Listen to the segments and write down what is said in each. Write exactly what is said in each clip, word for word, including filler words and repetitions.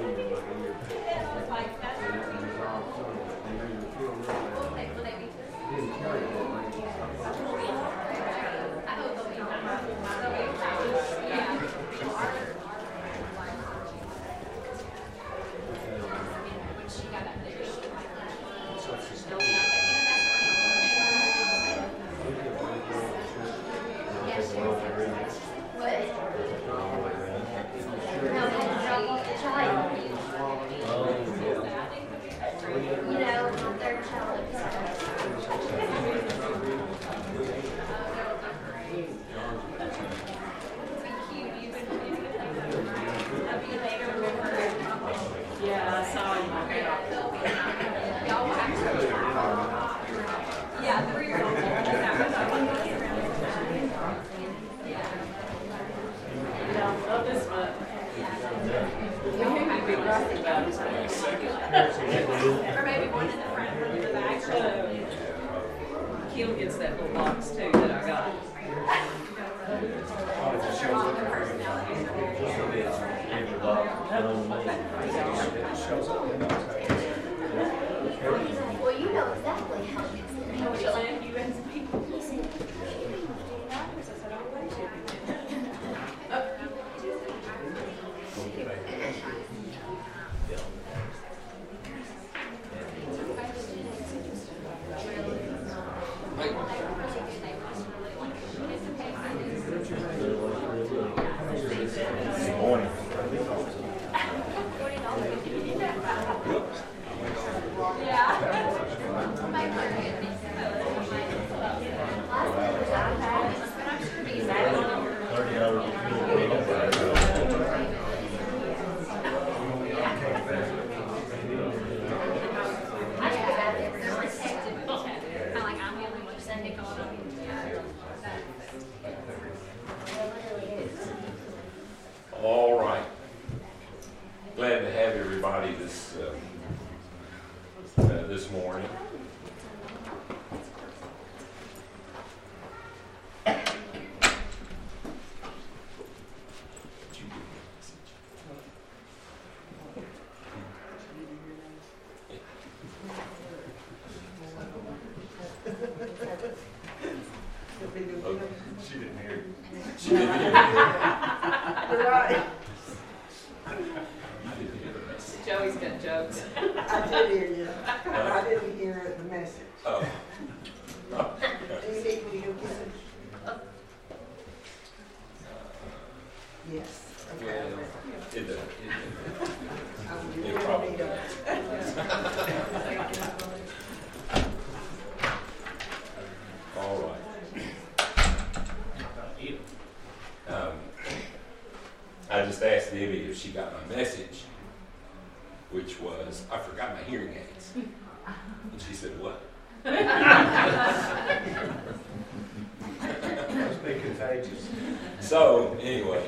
So, anyway,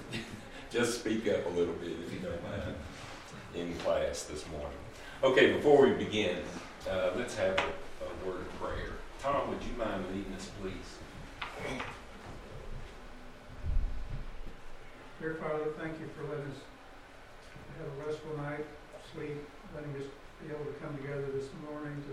just speak up a little bit if you don't mind in class this morning. Okay, before we begin, uh, let's have a, a word of prayer. Tom, would you mind leading us, please? Dear Father, thank you for letting us have a restful night, sleep, letting us be able to come together this morning to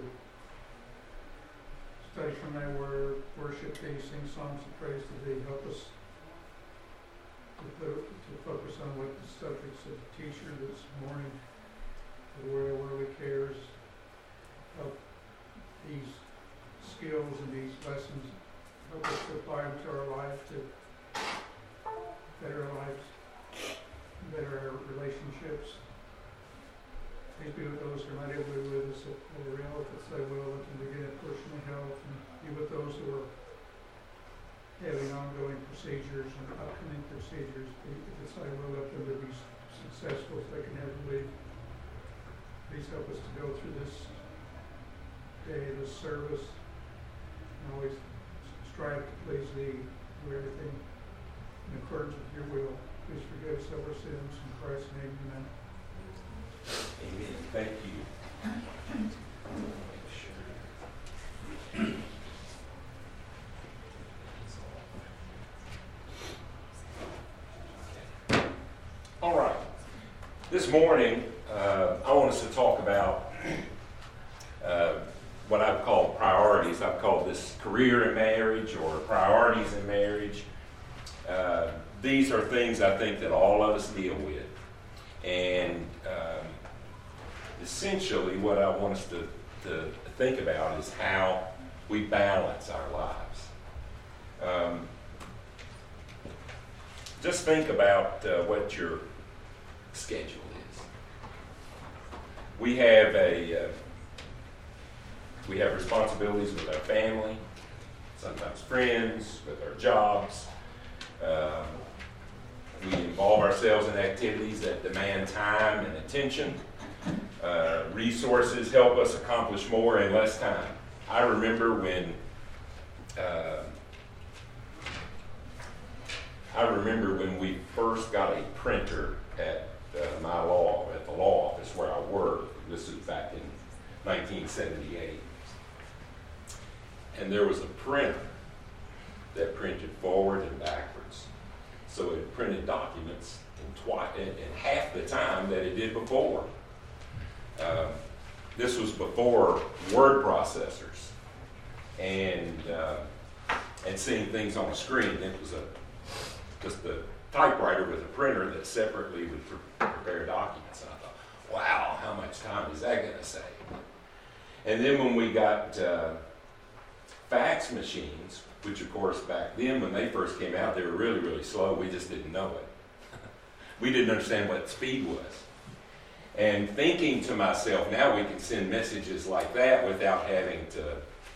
study from thy word, worship thee, sing songs of praise to thee. Help us to, put, to focus on what the subjects of the teacher this morning, the world worldly cares. Help these skills and these lessons, help us to apply them to our life, to better our lives, better our relationships. Please be with those who are not able to be with us at the real, if it's thy will, let them begin at personal health, and be with those who are having ongoing procedures and upcoming procedures. If it's thy will, let them to be successful if they can have relief. Please help us to go through this day, this service, and always strive to please thee, do everything in accordance with your will. Please forgive us of our sins. In Christ's name, amen. Amen. Thank you. All right. This morning, uh, I want us to talk about uh, what I've called priorities. I've called this career in marriage or priorities in marriage. Uh, these are things I think that all of us deal with. And um, essentially what I want us to, to think about is how we balance our lives. Um, just think about uh, what your schedule is. We have a uh, we have responsibilities with our family, sometimes friends, with our jobs. Um, we involve ourselves in activities that demand time and attention. Uh, resources help us accomplish more in less time. I remember when uh, I remember when we first got a printer at uh, my law at the law office where I worked. This was back in nineteen seventy-eight, and there was a printer that printed forward and backwards, so it printed documents in twice in, in half the time that it did before. Uh, this was before word processors and uh, and seeing things on the screen. It was a just a typewriter with a printer that separately would pre- prepare documents. And I thought, wow, how much time is that going to save? And then when we got uh, fax machines, which of course back then when they first came out, they were really, really slow. We just didn't know it. We didn't understand what speed was. And thinking to myself, now we can send messages like that without having to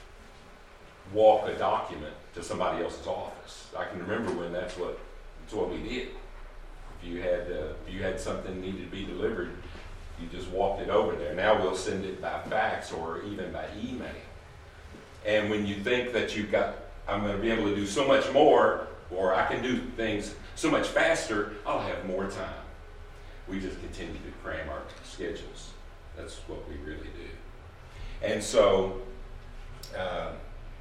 walk a document to somebody else's office. I can remember when that's what that's what we did. If you had uh, if you had something needed to be delivered, you just walked it over there. Now we'll send it by fax or even by email. And when you think that you've got, I'm going to be able to do so much more, or I can do things so much faster, I'll have more time. We just continue to cram our schedules. That's what we really do. And so uh,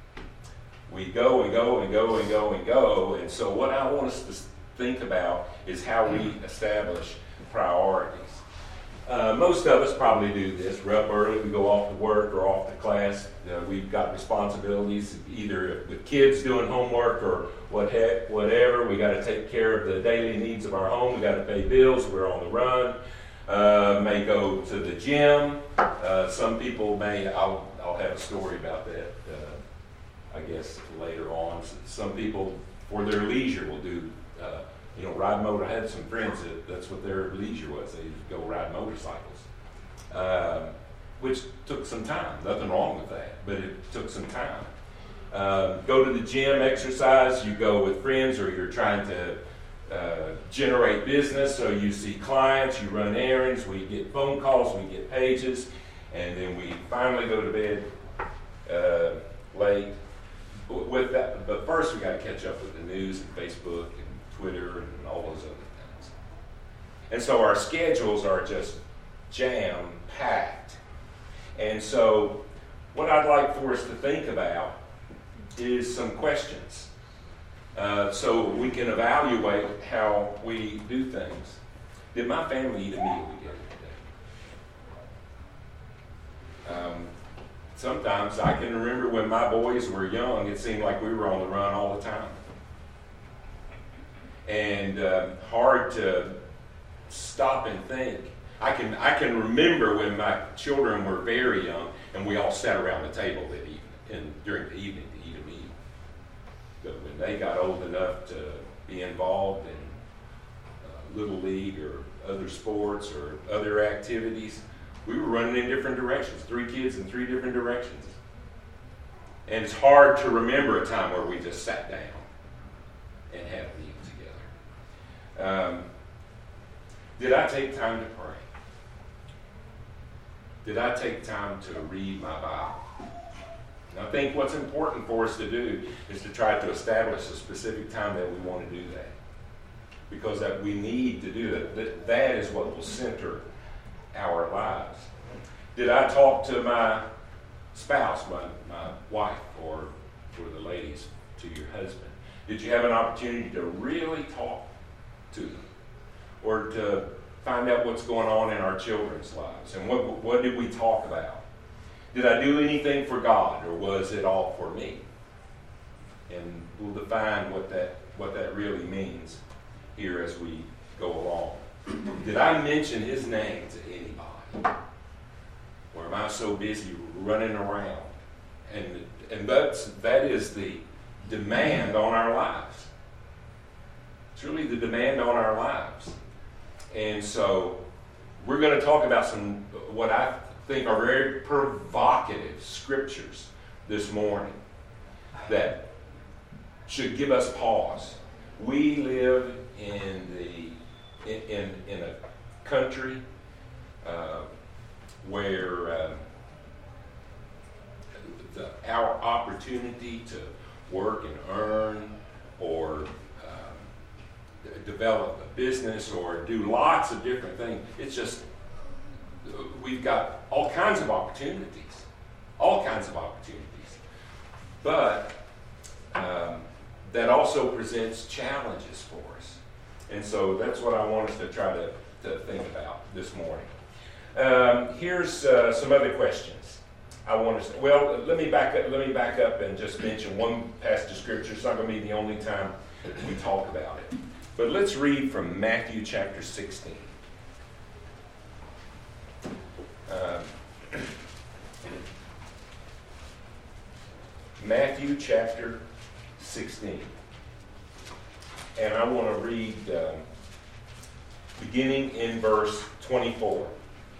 we go and go and go and go and go. And so what I want us to think about is how we establish priorities. Uh, most of us probably do this. We're up early, we go off to work or off to class. Uh, we've got responsibilities, either with kids doing homework or what heck, whatever. We got to take care of the daily needs of our home. We got to pay bills. We're on the run. Uh, may go to the gym. Uh, some people may. I'll I'll have a story about that. Uh, I guess later on. Some people, for their leisure, will do. Uh, You know, ride motor. I had some friends that that's what their leisure was. They would go ride motorcycles, um, which took some time. Nothing wrong with that, but it took some time. Um, go to the gym, exercise. You go with friends, or you're trying to uh, generate business. So you see clients, you run errands. We get phone calls, we get pages, and then we finally go to bed uh, late. With that, but first we got to catch up with the news and Facebook and Twitter and all those other things. And so our schedules are just jam-packed. And so what I'd like for us to think about is some questions. Uh, so we can evaluate how we do things. Did my family eat a meal together today? Um, sometimes I can remember when my boys were young, it seemed like we were on the run all the time. And uh, hard to stop and think. I can I can remember when my children were very young, and we all sat around the table that evening, and during the evening to eat a meal. But when they got old enough to be involved in uh, Little League or other sports or other activities, we were running in different directions. Three kids in three different directions. And it's hard to remember a time where we just sat down and had a meal. Um, did I take time to pray? Did I take time to read my Bible? And I think what's important for us to do is to try to establish a specific time that we want to do that. Because that we need to do that. That, that is what will center our lives. Did I talk to my spouse, my, my wife, or for the ladies, to your husband? Did you have an opportunity to really talk to them, or to find out what's going on in our children's lives. And what, what did we talk about? Did I do anything for God, or was it all for me? And we'll define what that, what that really means here as we go along. Did I mention his name to anybody? Or am I so busy running around? And, and that's, that is the demand on our lives. It's really the demand on our lives. And so we're going to talk about some, what I think are very provocative scriptures this morning that should give us pause. We live in the in in, in a country uh, where uh, the, our opportunity to work and earn, or uh, develop a business, or do lots of different things, it's just, we've got all kinds of opportunities, all kinds of opportunities. But um, that also presents challenges for us. And so that's what I want us to try to, to think about this morning. Um, here's uh, some other questions I want to, well, let me back up, let me back up and just mention one passage of scripture. It's not going to be the only time we talk about it. But let's read from Matthew chapter sixteen. Um, Matthew chapter sixteen. And I want to read um, beginning in verse twenty-four.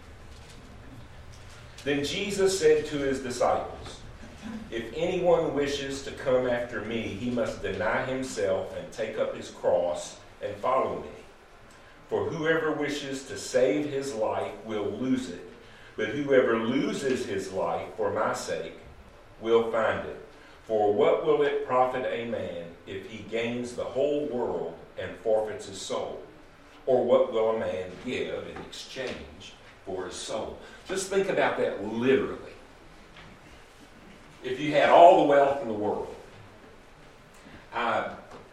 Then Jesus said to his disciples, "If anyone wishes to come after me, he must deny himself and take up his cross and follow me. For whoever wishes to save his life will lose it, but whoever loses his life for my sake will find it. For what will it profit a man if he gains the whole world and forfeits his soul? Or what will a man give in exchange for his soul?" Just think about that literally. If you had all the wealth in the world, I,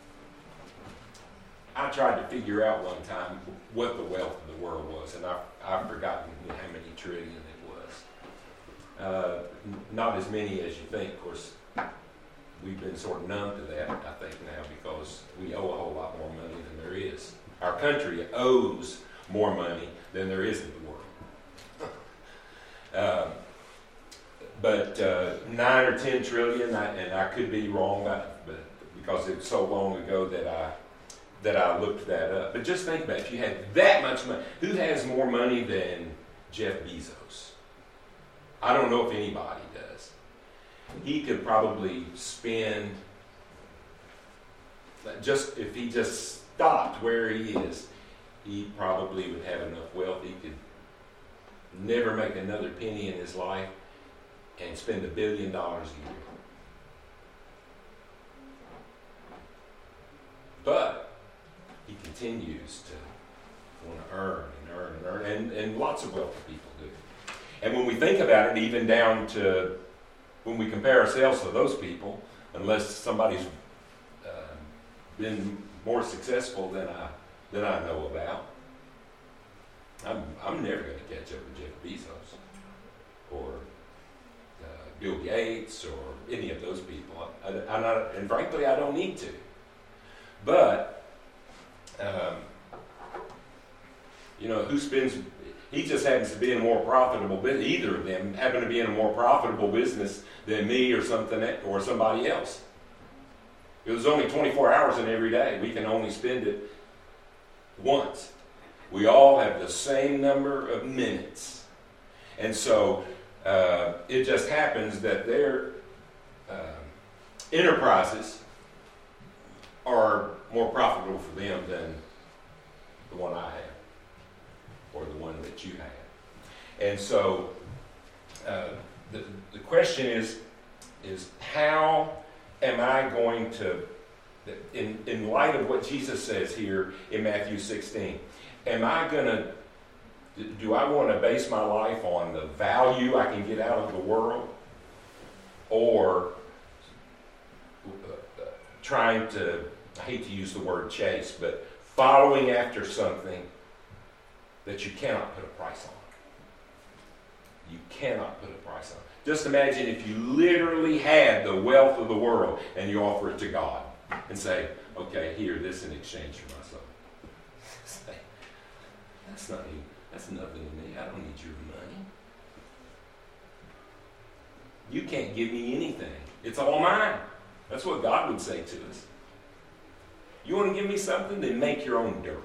I tried to figure out one time what the wealth of the world was, and I've, I've forgotten how many trillion it was. Uh, not as many as you think. Of course, we've been sort of numb to that, I think, now, because we owe a whole lot more money than there is. Our country owes more money than there is in the world. um, but uh, nine or ten trillion, I, and I could be wrong, but, but because it's so long ago that I that I looked that up. But just think about it. If you had that much money, who has more money than Jeff Bezos? I don't know if anybody does. He could probably spend, just if he just stopped where he is, he probably would have enough wealth. He could never make another penny in his life and spend a billion dollars a year. But he continues to want to earn and earn and earn, and, and lots of wealthy people do. And when we think about it, even down to when we compare ourselves to those people, unless somebody's uh, been more successful than I than I know about, I'm I'm never going to catch up with Jeff Bezos or uh, Bill Gates or any of those people. I, I, I'm not, and frankly, I don't need to. But um, you know, who spends? He just happens to be in a more profitable business. Either of them happen to be in a more profitable business than me or something or somebody else. It was only twenty-four hours in every day. We can only spend it once. We all have the same number of minutes. And so uh, it just happens that their uh, enterprises are more profitable for them than the one I have or the one that you have. And so uh, the, the question is, is how am I going to, in, in light of what Jesus says here in Matthew sixteen, am I going to, do I want to base my life on the value I can get out of the world, or uh, trying to, I hate to use the word chase, but following after something that you cannot put a price on. You cannot put a price on. Just imagine if you literally had the wealth of the world and you offer it to God and say, okay, here, this in exchange for my soul. Say, that's not even, that's nothing to me. I don't need your money. You can't give me anything. It's all mine. That's what God would say to us. You want to give me something? Then make your own dirt.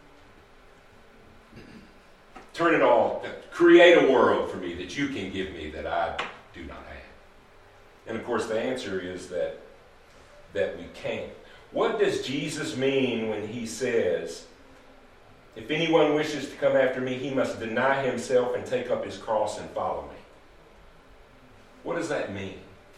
Turn it all, create a world for me that you can give me that I do not have. And of course the answer is that, that we can't. What does Jesus mean when he says, if anyone wishes to come after me, he must deny himself and take up his cross and follow me? What does that mean?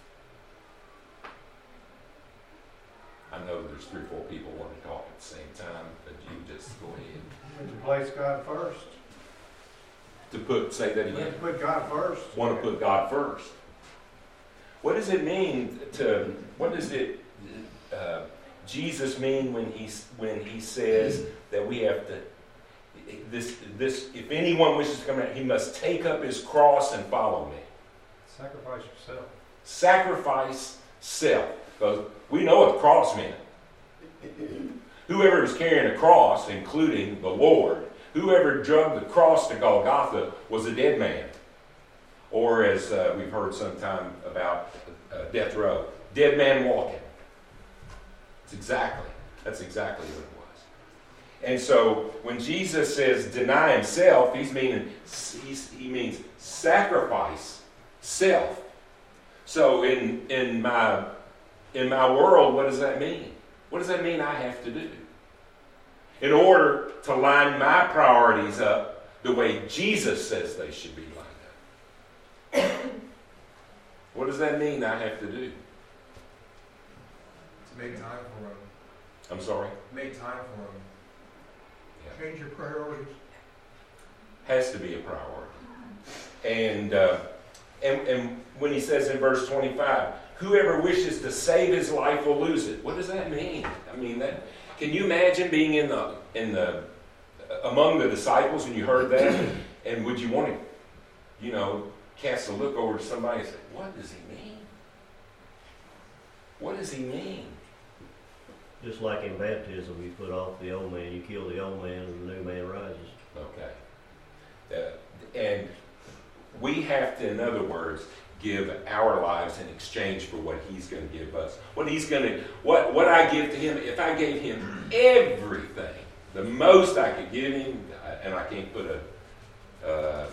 I know there's three or four people want to talk at the same time, but you just go ahead. To place God first. To put, say that You again. have to put God first. Want to put God first. What does it mean to, what does it, uh, Jesus mean when he, when he says that we have to, this, this, if anyone wishes to come out, he must take up his cross and follow me. Sacrifice yourself. Sacrifice self. Because we know what the cross meant. Whoever was carrying a cross, including the Lord, whoever drug the cross to Golgotha was a dead man. Or as uh, we've heard sometime about uh, death row, dead man walking. It's exactly, that's exactly what it was. And so when Jesus says deny himself, he's meaning, he's, he means sacrifice self. So in, in my in my world, what does that mean? What does that mean I have to do? In order to line my priorities up the way Jesus says they should be lined up. What does that mean I have to do? To make time for him. I'm sorry? Make time for him. Yeah. Change your priorities. Has to be a priority. And, uh, and, and when he says in verse twenty-five, whoever wishes to save his life will lose it. What does that mean? I mean, that, can you imagine being in the in the among the disciples and you heard that, and would you want to, you know, cast a look over to somebody and say, "What does he mean? What does he mean?" Just like in baptism, you put off the old man, you kill the old man, and the new man rises. Okay, uh, and we have to, in other words, give our lives in exchange for what he's going to give us. What he's going to, what, what I give to him, if I gave him everything, the most I could give him, and I can't put a, uh,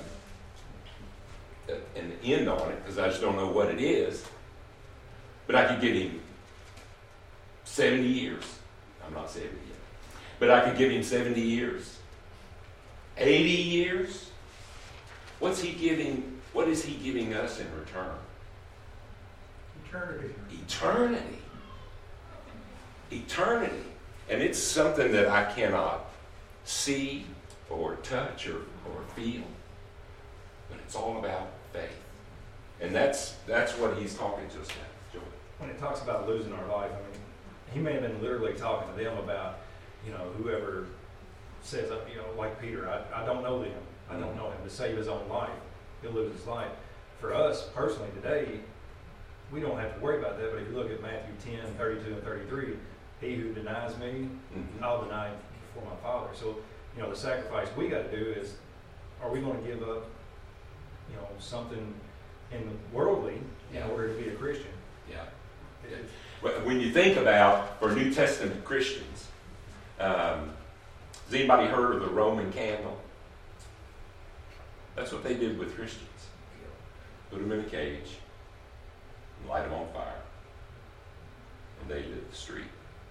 an end on it because I just don't know what it is, but I could give him seventy years. I'm not seventy yet. But I could give him seventy years. eighty years. What's he giving? What is he giving us in return? Eternity. Eternity. Eternity. And it's something that I cannot see or touch or, or feel. But it's all about faith. And that's that's what he's talking to us about, Joey. When it talks about losing our life, I mean, he may have been literally talking to them about, you know, whoever says, you know, like Peter, I, I don't know them. I don't know him. To save his own life, he'll lose his life. For us, personally, today, we don't have to worry about that. But if you look at Matthew ten, thirty-two and thirty-three, he who denies me, Mm-hmm. I'll deny him before my Father. So, you know, the sacrifice we got to do is, are we going to give up, you know, something in the worldly Yeah. in order to be a Christian? Yeah. Yeah. When you think about, for New Testament Christians, um, has anybody heard of the Roman candle? That's what they did with Christians. Put them in a cage, light them on fire, and they lit the street.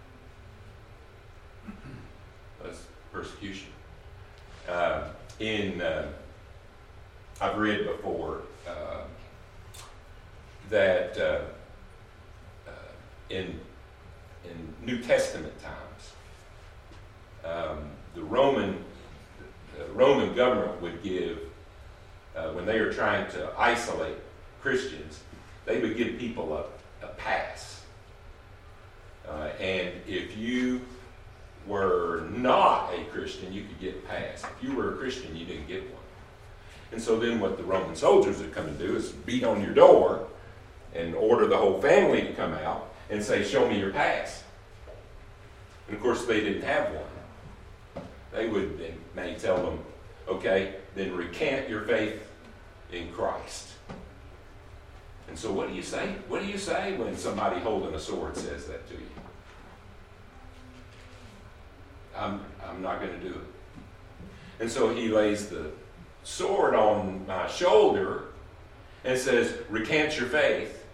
That's persecution. Uh, in uh, I've read before uh, that uh, uh, in in New Testament times, um, the Roman the Roman government would give. Uh, when they were trying to isolate Christians, they would give people a, a pass. Uh, and if you were not a Christian, you could get a pass. If you were a Christian, you didn't get one. And so then what the Roman soldiers would come and do is beat on your door and order the whole family to come out and say, show me your pass. And of course, they didn't have one. They would then may tell them, okay, then recant your faith in Christ. And so what do you say? What do you say when somebody holding a sword says that to you? I'm, I'm not going to do it. And so he lays the sword on my shoulder and says, recant your faith.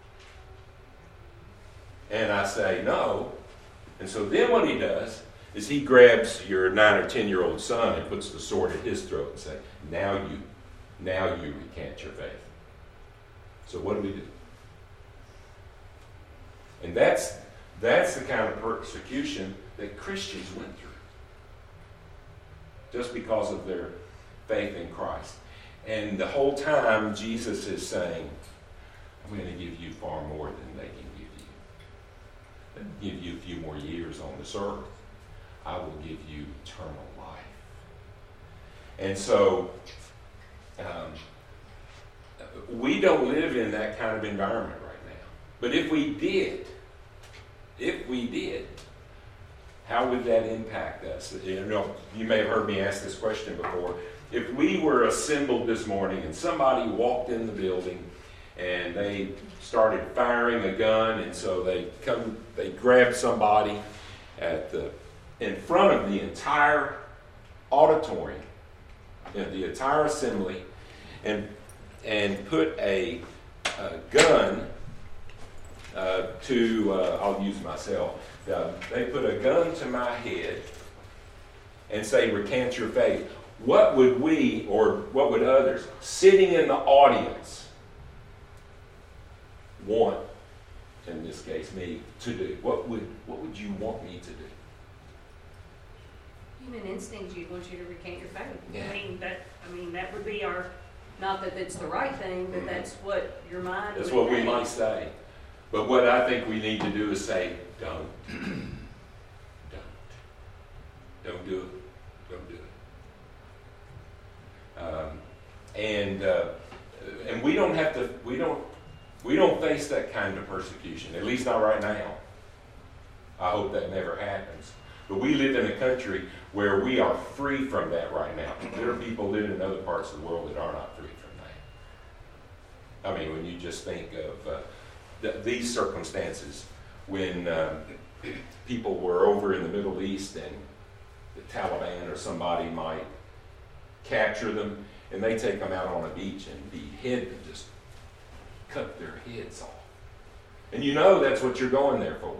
And I say, no. And so then what he does is he grabs your nine or ten year old son and puts the sword at his throat and says, now you, now you recant your faith. So what do we do? And that's, that's the kind of persecution that Christians went through. Just because of their faith in Christ. And the whole time Jesus is saying, I'm going to give you far more than they can give you. I'll give you a few more years on this earth. I will give you eternal life. And so, um, we don't live in that kind of environment right now. But if we did, if we did, how would that impact us? You know, you may have heard me ask this question before. If we were assembled this morning and somebody walked in the building and they started firing a gun, and so they come, they grab somebody at the in front of the entire auditorium, you know, the entire assembly, and and put a, a gun uh, to, uh, I'll use myself, uh, they put a gun to my head and say, recant your faith. What would we, or what would others, sitting in the audience, want, in this case me, to do? What would, what would you want me to do? Human instinct, you'd want you to recant your faith. Yeah. I mean, that, I mean, that would be our, not that it's the right thing, but Mhm. that's what your mind That's would what we think. might say. But what I think we need to do is say, don't. Don't. Don't do it. Don't do it. Um, and uh, and we don't have to, we don't, we don't face that kind of persecution, at least not right now. I hope that never happens. But we live in a country where we are free from that right now. There are people living in other parts of the world that are not free from that. I mean, when you just think of uh, th- these circumstances, when um, people were over in the Middle East and the Taliban or somebody might capture them, and they take them out on a beach and behead them, just cut their heads off. And you know that's what you're going there for.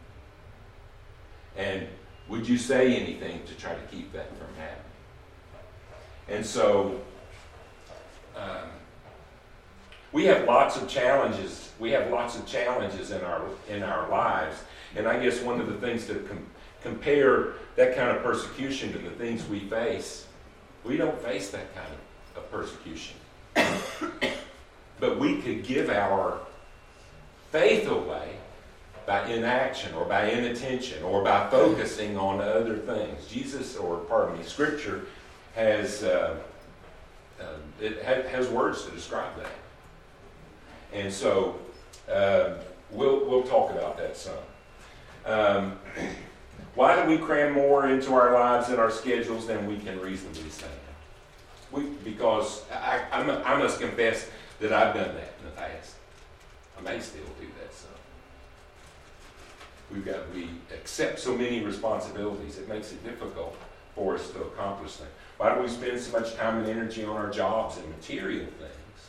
And would you say anything to try to keep that from happening? And so, um, we have lots of challenges. We have lots of challenges in our in our lives. And I guess one of the things to com- compare that kind of persecution to the things we face, we don't face that kind of, of persecution. But we could give our faith away by inaction or by inattention or by focusing on other things. Jesus, or pardon me, Scripture has uh, uh, it ha- has words to describe that, and so uh, we'll we'll talk about that some. Um, why do we cram more into our lives and our schedules than we can reasonably stand? We because I, I, I must confess that I've done that in the past. I may still do that some. We've got, we accept so many responsibilities, it makes it difficult for us to accomplish things. Why do we spend so much time and energy on our jobs and material things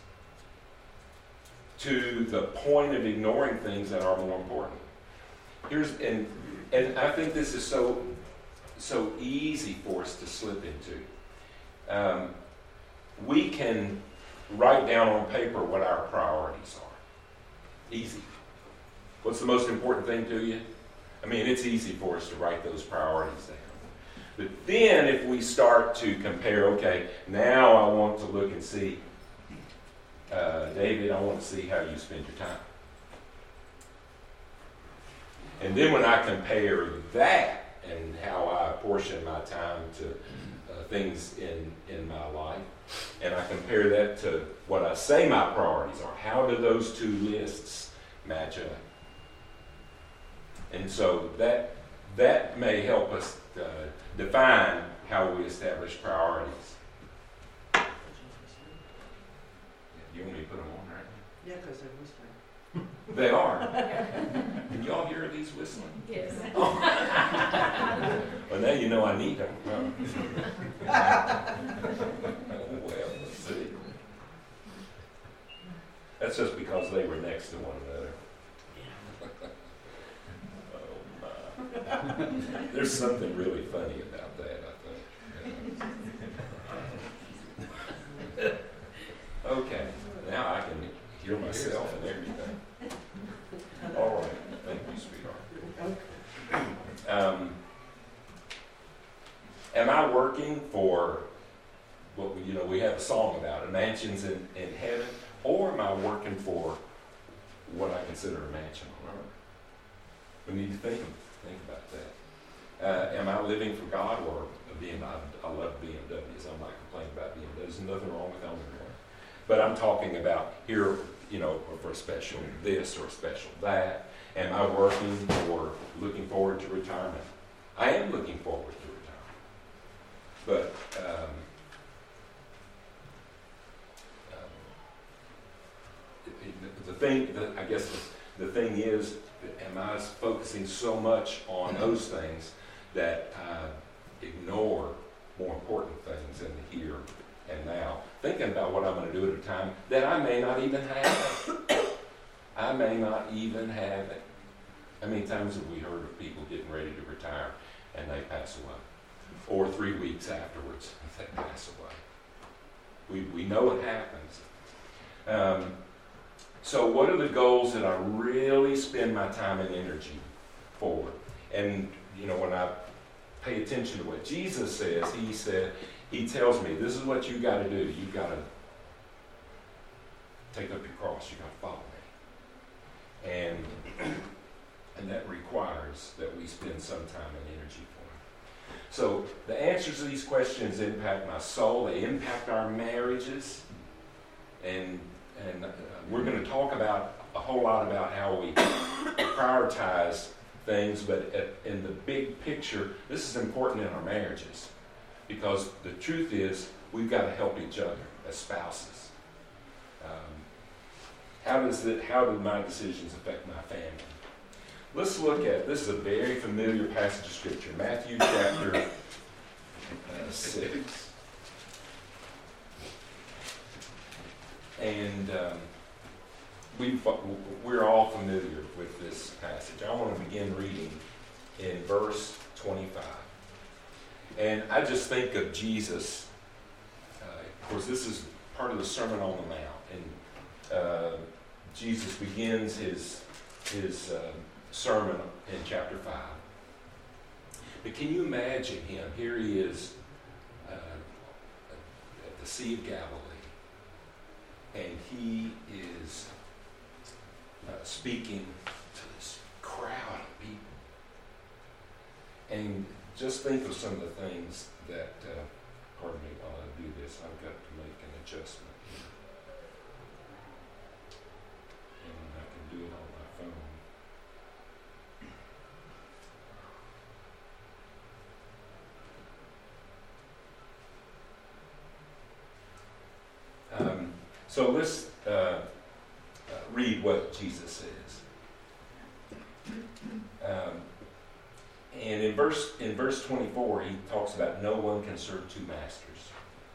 to the point of ignoring things that are more important? Here's, and, and I think this is so, so easy for us to slip into. Um, we can write down on paper what our priorities are. Easy. What's the most important thing to you? I mean, it's easy for us to write those priorities down. But then if we start to compare, okay, now I want to look and see, uh, David, I want to see how you spend your time. And then when I compare that and how I apportion things in, in my life, and I compare that to what I say my priorities are. How do those two lists match up? And so that that may help us uh, define how we establish priorities. You want me to put them on right now? Yeah, because they're whispering. They are. Can y'all hear these whistling? Yes. Oh. Well, now you know I need them. Huh? Oh, well, let's see. That's just because they were next to one another. Oh, my. There's something really funny about that, I think. Okay, now I can hear myself and everything. All right, thank you, sweetheart. Um, am I working for what we, you know, we have a song about it, mansions in, in heaven, or am I working for what I consider a mansion on earth? We need to think, think about that. Uh, am I living for God or a B M W? I love B M Ws. I'm not complaining about B M Ws. There's nothing wrong with owning one. But I'm talking about here, you know, for a special this or a special that. Am I working or looking forward to retirement? I am looking forward to retirement. But um, um, it, it, the thing, the, I guess the, the thing is, am I focusing so much on those things that I ignore more important things in the here and now, thinking about what I'm going to do at a time that I may not even have. I may not even have it. How many times have we heard of people getting ready to retire and they pass away? Or three weeks afterwards, they pass away. We, we know it happens. Um, so what are the goals that I really spend my time and energy for? And, you know, when I pay attention to what Jesus says, he said, he tells me, this is what you got to do. You've got to take up your cross. You've got to follow me. And, and that requires that we spend some time and energy for him. So the answers to these questions impact my soul. They impact our marriages. And, and uh, we're going to talk about a whole lot about how we prioritize things. But at, in the big picture, this is important in our marriages. Because the truth is, we've got to help each other as spouses. Um, how does it? How do my decisions affect my family? Let's look at, this is a very familiar passage of Scripture, Matthew chapter uh, six. And um, we we're all familiar with this passage. I want to begin reading in verse twenty-five. And I just think of Jesus. Uh, of course, this is part of the Sermon on the Mount, and uh, Jesus begins his his uh, sermon in chapter five. But can you imagine him? Here he is uh, at the Sea of Galilee, and he is uh, speaking to this crowd of people. And just think of some of the things that, uh, pardon me while I do this, I've got to make an adjustment here. And I can do it on my phone. Um, so let's uh, uh, read what Jesus says. Um, And in verse in verse twenty-four, he talks about no one can serve two masters.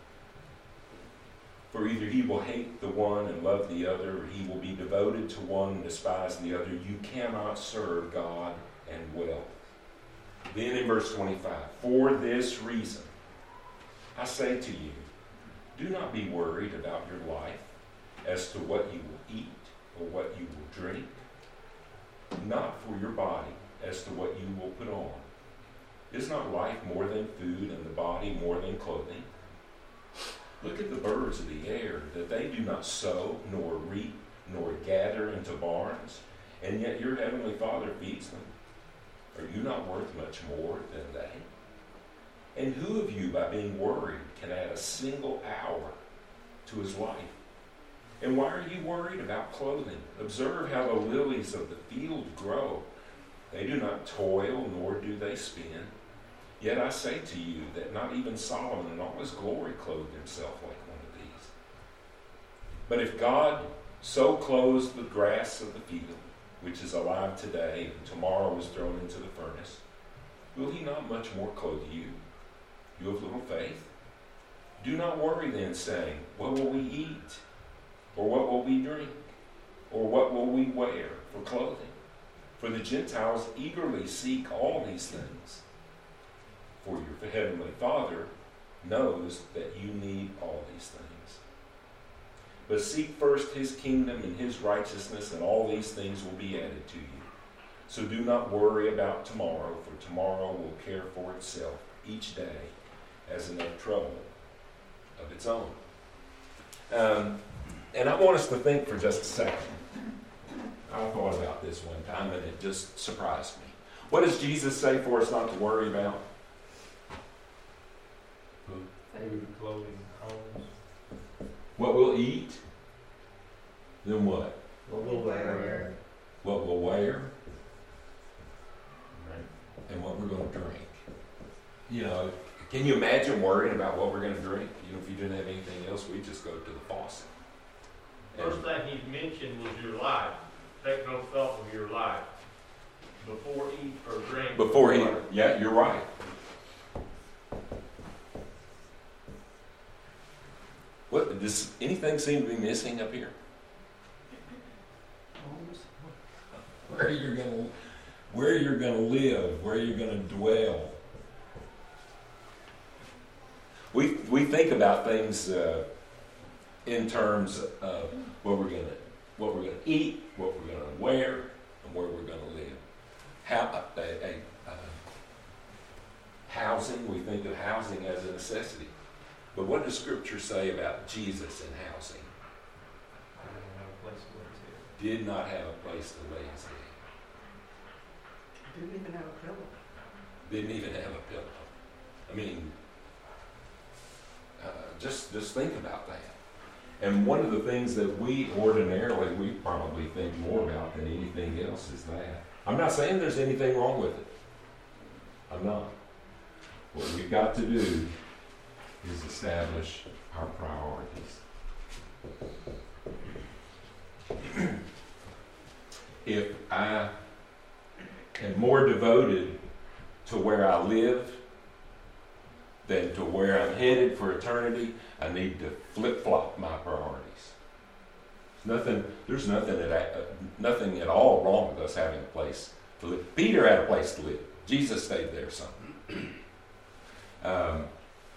For either he will hate the one and love the other, or he will be devoted to one and despise the other. You cannot serve God and wealth. Then in verse twenty-five, for this reason, I say to you, do not be worried about your life as to what you will eat or what you will drink, not for your body as to what you will put on. Is not life more than food and the body more than clothing? Look at the birds of the air, that they do not sow, nor reap, nor gather into barns, and yet your heavenly Father feeds them. Are you not worth much more than they? And who of you, by being worried, can add a single hour to his life? And why are you worried about clothing? Observe how the lilies of the field grow. They do not toil, nor do they spin. Yet I say to you that not even Solomon in all his glory clothed himself like one of these. But if God so clothes the grass of the field, which is alive today and tomorrow is thrown into the furnace, will he not much more clothe you, you of little faith? Do not worry then, saying, what will we eat? Or what will we drink? Or what will we wear for clothing? For the Gentiles eagerly seek all these things. For your heavenly Father knows that you need all these things. But seek first his kingdom and his righteousness, and all these things will be added to you. So do not worry about tomorrow, for tomorrow will care for itself. Each day has enough trouble of its own. Um, and I want us to think for just a second. I thought about this one time, and it just surprised me. What does Jesus say for us not to worry about? Food, clothing, homes. What we'll eat, then what? What will wear? What we'll wear, and what we're going to drink. You know, can you imagine worrying about what we're going to drink? You know, if you didn't have anything else, we'd just go to the faucet. And First thing he mentioned was your life. Take no thought of your life before eat or drink. before he, yeah, you're right. What does anything seem to be missing up here? Where you're gonna, where you're gonna live, where you're gonna dwell. We we think about things uh, in terms of what we're gonna what we're gonna eat, what we're gonna wear, and where we're gonna live. How a, a, a housing, we think of housing as a necessity. But what does Scripture say about Jesus and housing? Did not have a place to lay his head. Didn't even have a pillow. Didn't even have a pillow. I mean, uh, just just think about that. And one of the things that we ordinarily, we probably think more about than anything else is that. I'm not saying there's anything wrong with it. I'm not. What we've got to do is establish our priorities. If I am more devoted to where I live than to where I'm headed for eternity, I need to flip-flop my priorities. Nothing, there's nothing at, uh, nothing at all wrong with us having a place to live. Peter had a place to live. Jesus stayed there some. um,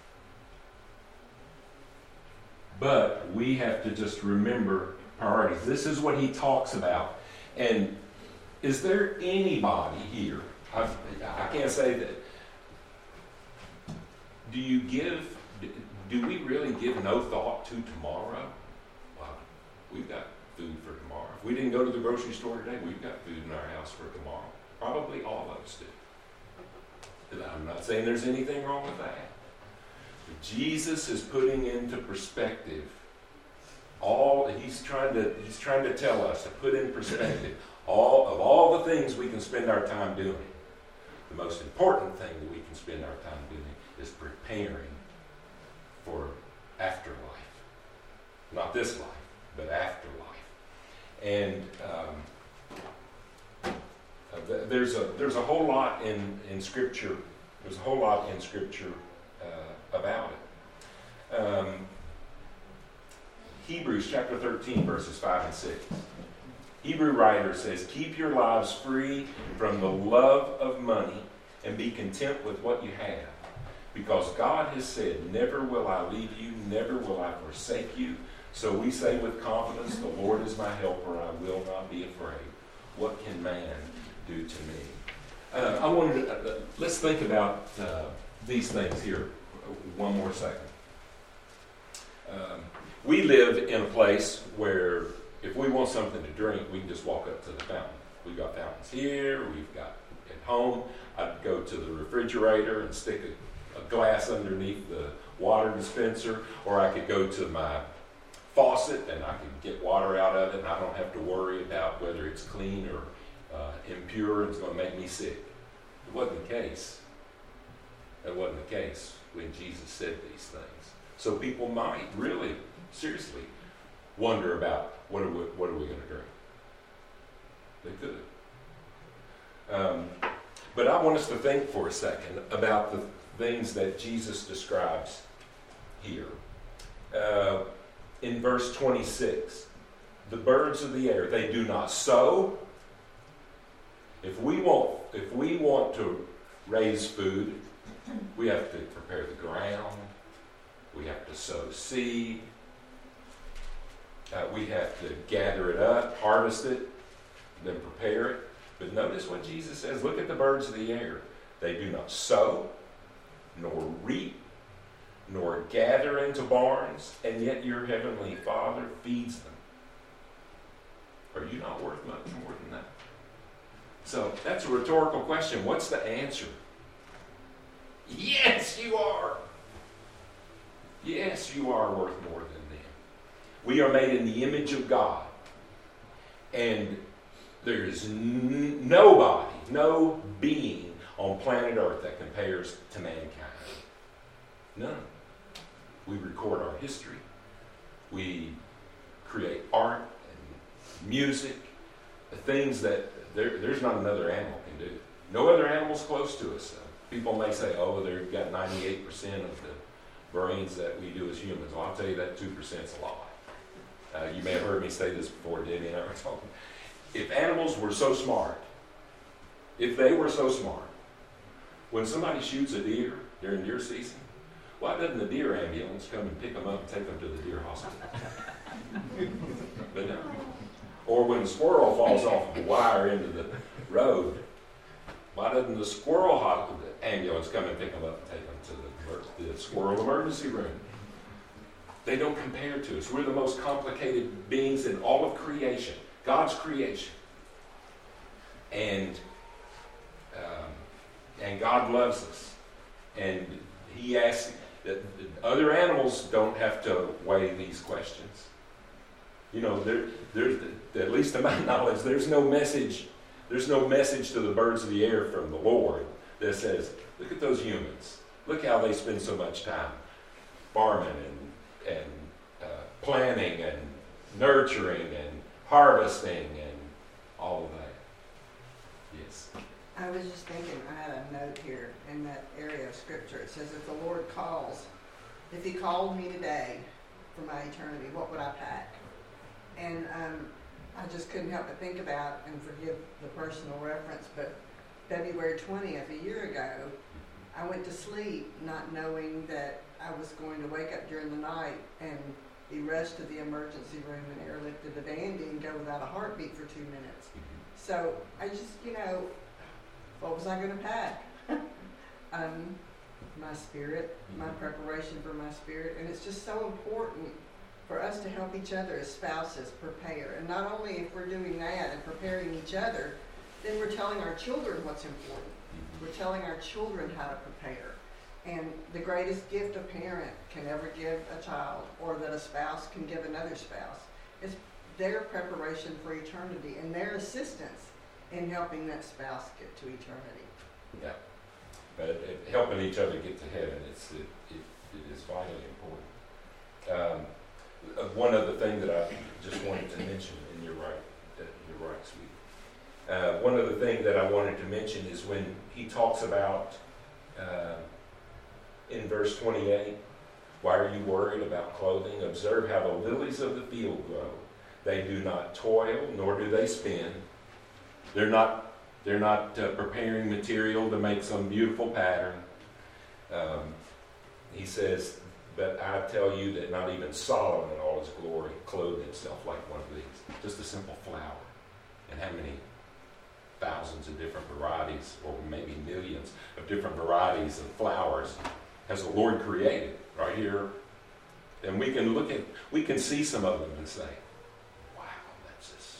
but we have to just remember priorities. This is what he talks about. And is there anybody here, I, I can't say that, do you give, do we really give no thought to tomorrow? Wow, we've got food for tomorrow. If we didn't go to the grocery store today, we've got food in our house for tomorrow. Probably all of us do. And I'm not saying there's anything wrong with that. But Jesus is putting into perspective all, he's trying to, he's trying to tell us to put in perspective all of all the things we can spend our time doing. The most important thing that we can spend our time doing is preparing for afterlife. Not this life, but afterlife. And um, th- there's a there's a whole lot in, in Scripture. There's a whole lot in Scripture uh, about it. Um, Hebrews chapter thirteen, verses five and six. Hebrew writer says, "Keep your lives free from the love of money and be content with what you have. Because God has said, never will I leave you, never will I forsake you. So we say with confidence, the Lord is my helper, I will not be afraid. What can man do to me?" Uh, I wanted to, uh, let's think about uh, these things here one more second. Um, we live in a place where if we want something to drink, we can just walk up to the fountain. We've got fountains here, we've got at home. I'd go to the refrigerator and stick a glass underneath the water dispenser, or I could go to my faucet and I could get water out of it, and I don't have to worry about whether it's clean or uh, impure. It's going to make me sick. It wasn't the case. That wasn't the case when Jesus said these things. So people might really, seriously, wonder about what are we, what are we going to drink. They could. Um, but I want us to think for a second about the things that Jesus describes here. Uh, in verse twenty-six, the birds of the air, they do not sow. If we want, if we want to raise food, we have to prepare the ground. We have to sow seed. Uh, we have to gather it up, harvest it, then prepare it. But notice what Jesus says. Look at the birds of the air. They do not sow, nor reap, nor gather into barns, and yet your heavenly Father feeds them. Are you not worth much more than that? So that's a rhetorical question. What's the answer? Yes, you are. Yes, you are worth more than them. We are made in the image of God. And there is n- nobody, no being on planet Earth that compares to mankind. None. We record our history. We create art and music, the things that there, there's not another animal can do. No other animal's close to us. People may say, oh, they've got ninety-eight percent of the brains that we do as humans. Well, I'll tell you that two percent is a lie. Uh, you may have heard me say this before, Debbie and I were talking. If animals were so smart, if they were so smart, when somebody shoots a deer during deer season, why doesn't the deer ambulance come and pick them up and take them to the deer hospital? But no. Or when the squirrel falls off the wire into the road, why doesn't the squirrel ho- the ambulance come and pick them up and take them to the, the squirrel emergency room? They don't compare to us. We're the most complicated beings in all of creation. God's creation. And um, and God loves us. And he asks that other animals don't have to weigh these questions. You know, there, there's, at least to my knowledge, there's no message, there's no message to the birds of the air from the Lord that says, look at those humans. Look how they spend so much time farming and, and uh, planning and nurturing and harvesting and all of that. Yes. I was just thinking, I had a note here in that area of scripture. It says, if the Lord calls, if he called me today for my eternity, what would I pack? And um, I just couldn't help but think about, and forgive the personal reference, but February twentieth, a year ago, I went to sleep not knowing that I was going to wake up during the night and be rushed to the emergency room and airlifted to Dandy and go without a heartbeat for two minutes. So I just, you know, what was I going to pack? um, my spirit, my preparation for my spirit. And it's just so important for us to help each other as spouses prepare. And not only if we're doing that and preparing each other, then we're telling our children what's important. We're telling our children how to prepare. And the greatest gift a parent can ever give a child, or that a spouse can give another spouse, is their preparation for eternity and their assistance in helping that spouse get to eternity. Yeah. But it, helping each other get to heaven, it's, it, it, it is vitally important. Um, uh, one other thing that I just wanted to mention, and you're right, that you're right, sweetie. Uh, one other thing that I wanted to mention is when he talks about, uh, in verse twenty-eight, why are you worried about clothing? Observe how the lilies of the field grow. They do not toil, nor do they spin. They're not, they're not uh, preparing material to make some beautiful pattern. Um, he says, but I tell you that not even Solomon in all his glory clothed himself like one of these. Just a simple flower. And how many thousands of different varieties, or maybe millions of different varieties of flowers has the Lord created right here. And we can look at, we can see some of them and say, wow, that's just,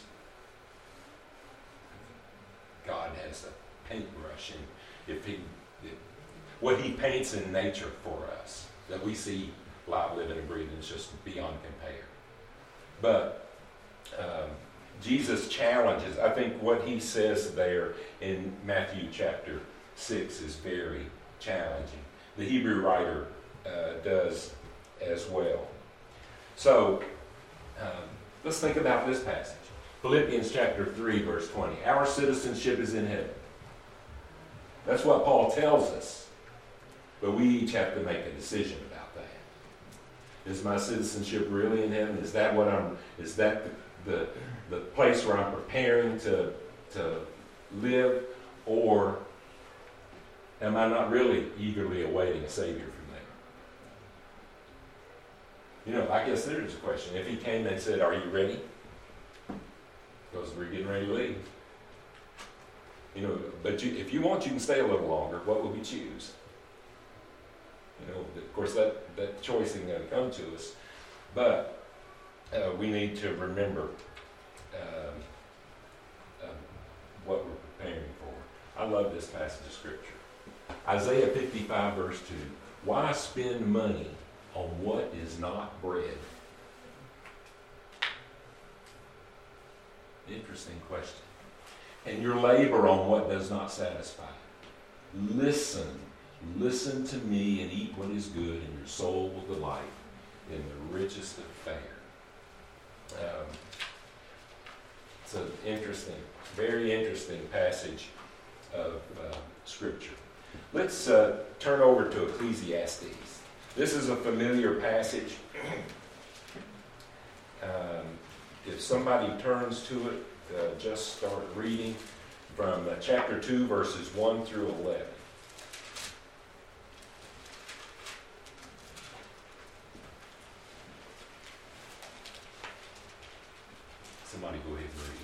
God has a paintbrush. And if he, if, what he paints in nature for us, that we see live, living, and breathing, is just beyond compare. But um, Jesus challenges, I think what he says there in Matthew chapter six is very challenging. The Hebrew writer uh, does as well. So, um, let's think about this passage. Philippians chapter three, verse twenty. Our citizenship is in heaven. That's what Paul tells us. But we each have to make a decision about that. Is my citizenship really in heaven? Is that what I'm, is that the, the, the place where I'm preparing to, to live? Or am I not really eagerly awaiting a Savior from there? You know, I guess there's a question. If he came and said, are you ready? Because we're getting ready to leave. You know, but you, if you want, you can stay a little longer. What would we choose? You know, of course, that, that choice isn't going to come to us. But uh, we need to remember um, um, what we're preparing for. I love this passage of Scripture. Isaiah fifty-five, verse two. Why spend money on what is not bread? Interesting question. And your labor on what does not satisfy. Listen, listen to me and eat what is good, and your soul will delight in the richest of fare. Um, it's an interesting, very interesting passage of uh, Scripture. Let's uh, turn over to Ecclesiastes. This is a familiar passage. Um, if somebody turns to it, uh, just start reading from uh, chapter two, verses one through eleven. Somebody go ahead and read.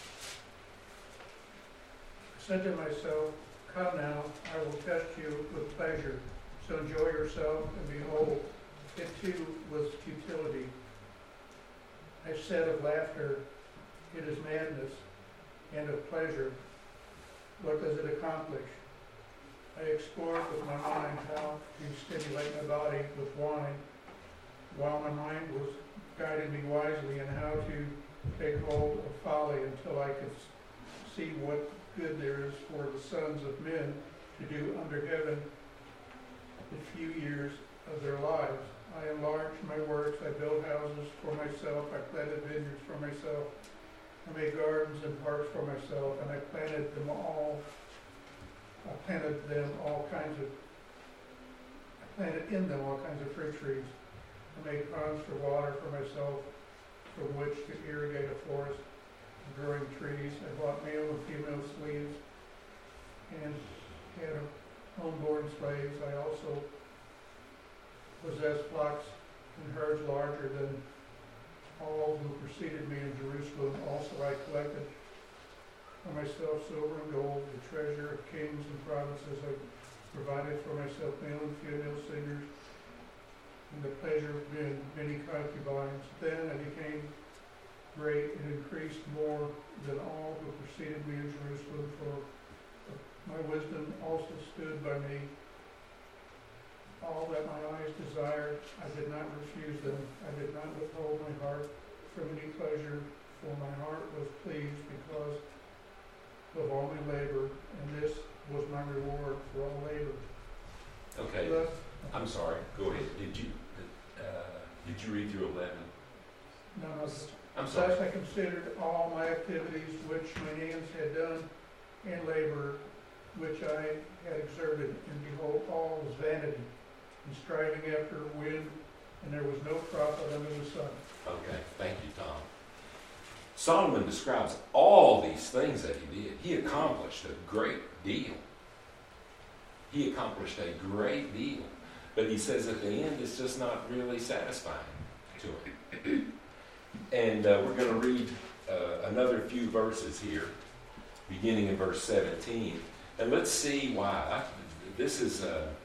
I said to myself, come now, I will test you with pleasure. So enjoy yourself, and behold, it too was futility. I said of laughter, it is madness, and of pleasure, what does it accomplish? I explored with my mind how to stimulate my body with wine, while my mind was guiding me wisely in how to take hold of folly until I could see what good there is for the sons of men to do under heaven the few years of their lives. I enlarged my works, I built houses for myself, I planted vineyards for myself, I made gardens and parks for myself, and I planted them all, I planted them all kinds of, I planted in them all kinds of fruit trees. I made ponds for water for myself, from which to irrigate a forest of growing trees. I bought male and female slaves, and had homeborn slaves. I also possessed flocks and herds larger than all who preceded me in Jerusalem. Also I collected for myself silver and gold, the treasure of kings and provinces. I provided for myself male and female singers, and the pleasure of men, many concubines. Then I became great and increased more than all who preceded me in Jerusalem, for my wisdom also stood by me. All that my eyes desired, I did not refuse them. I did not withhold my heart from any pleasure, for my heart was pleased because of all my labor, and this was my reward for all labor. Okay, Thus, I'm sorry. Go ahead. Did you uh, did you read through eleven? no, no, I'm sorry. thus I considered all my activities which my hands had done, and labor which I had exerted, and behold, all was vanity, and striving after wind, and there was no profit under the sun. Okay, thank you, Tom. Solomon describes all these things that he did. He accomplished a great deal. He accomplished a great deal. But he says at the end, it's just not really satisfying to him. And uh, we're going to read uh, another few verses here, beginning in verse seventeen. And let's see why. This is, uh,